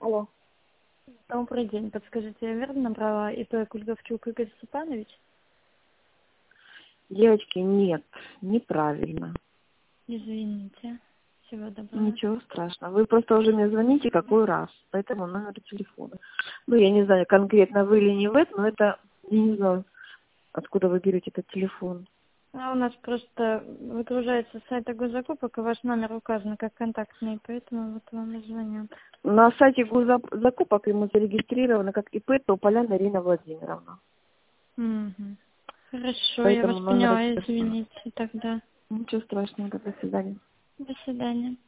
Алло. Добрый день. Подскажите, я верно набрала ИП Кульговчук Игорь Степанович? Девочки, нет, неправильно. Извините. Всего доброго. Ничего страшного. Вы просто уже мне звоните какой раз по этому номеру телефона. Ну, я не знаю, конкретно вы или не вы, но это, я не знаю, откуда вы берете этот телефон. А у нас просто выгружается с сайта госзакупок, и ваш номер указан как контактный, поэтому вот вам и звоню. На сайте госзакупок ему зарегистрировано как ИП Тополяна Ирина Владимировна. Угу. Хорошо, я вас Поэтому номер поняла, телефона. извините тогда. Ничего страшного, до свидания. До свидания.